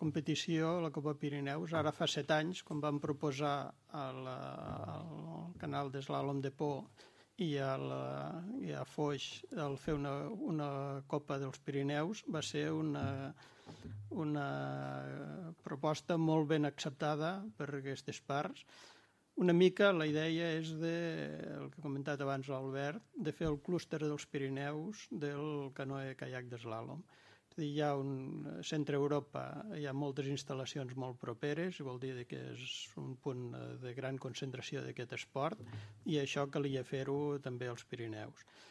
competició, la Copa Pirineus, ara fa 7 anys, quan vam proposar al canal d'Eslàlom de Po i a Foix el fer una Copa dels Pirineus, va ser una proposta molt ben acceptada per aquestes parts. Una mica la idea és, el que ha comentat abans l'Albert, de fer el clúster dels Pirineus del canoe caiac d'eslàlom. Hi ha Centre Europa, hi ha moltes instal·lacions molt properes, vol dir que és un punt de gran concentració d'aquest esport, i això calia fer-ho també als Pirineus.